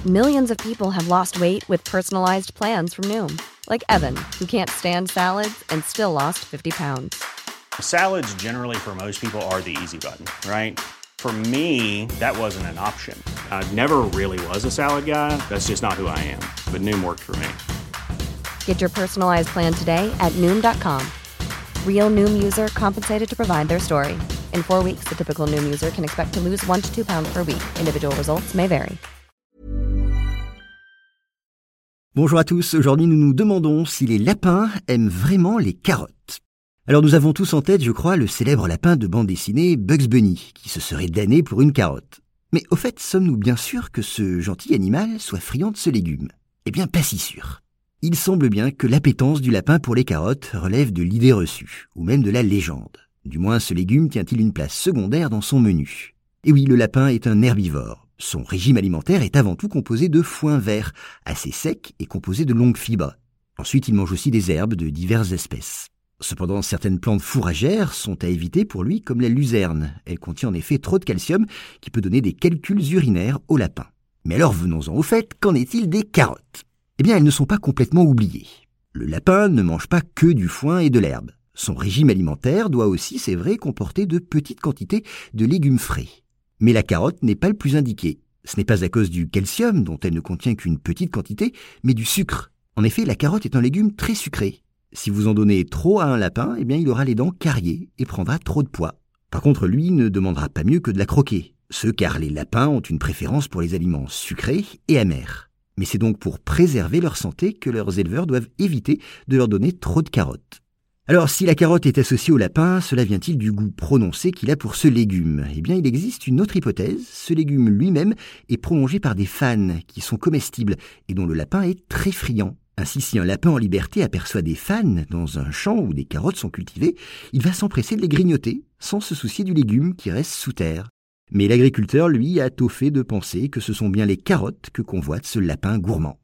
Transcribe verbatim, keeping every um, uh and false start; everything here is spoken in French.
Millions of people have lost weight with personalized plans from Noom. Like Evan, who can't stand salads and still lost fifty pounds. Salads generally for most people are the easy button, right? For me, that wasn't an option. I never really was a salad guy. That's just not who I am. But Noom worked for me. Get your personalized plan today at Noom dot com. Real Noom user compensated to provide their story. In four weeks, the typical Noom user can expect to lose one to two pounds per week. Individual results may vary. Bonjour à tous, aujourd'hui nous nous demandons si les lapins aiment vraiment les carottes. Alors nous avons tous en tête, je crois, le célèbre lapin de bande dessinée Bugs Bunny, qui se serait damné pour une carotte. Mais au fait, sommes-nous bien sûrs que ce gentil animal soit friand de ce légume ? Eh bien, pas si sûr. Il semble bien que l'appétence du lapin pour les carottes relève de l'idée reçue, ou même de la légende. Du moins, ce légume tient-il une place secondaire dans son menu. Et oui, le lapin est un herbivore. Son régime alimentaire est avant tout composé de foin vert, assez sec et composé de longues fibres. Ensuite, il mange aussi des herbes de diverses espèces. Cependant, certaines plantes fourragères sont à éviter pour lui, comme la luzerne. Elle contient en effet trop de calcium qui peut donner des calculs urinaires au lapin. Mais alors venons-en au fait, qu'en est-il des carottes ? Eh bien, elles ne sont pas complètement oubliées. Le lapin ne mange pas que du foin et de l'herbe. Son régime alimentaire doit aussi, c'est vrai, comporter de petites quantités de légumes frais. Mais la carotte n'est pas le plus indiqué. Ce n'est pas à cause du calcium, dont elle ne contient qu'une petite quantité, mais du sucre. En effet, la carotte est un légume très sucré. Si vous en donnez trop à un lapin, eh bien il aura les dents cariées et prendra trop de poids. Par contre, lui ne demandera pas mieux que de la croquer. Ce car les lapins ont une préférence pour les aliments sucrés et amers. Mais c'est donc pour préserver leur santé que leurs éleveurs doivent éviter de leur donner trop de carottes. Alors, si la carotte est associée au lapin, cela vient-il du goût prononcé qu'il a pour ce légume ? Eh bien, il existe une autre hypothèse. Ce légume lui-même est prolongé par des fanes qui sont comestibles et dont le lapin est très friand. Ainsi, si un lapin en liberté aperçoit des fanes dans un champ où des carottes sont cultivées, il va s'empresser de les grignoter sans se soucier du légume qui reste sous terre. Mais l'agriculteur, lui, a tôt fait de penser que ce sont bien les carottes que convoite ce lapin gourmand.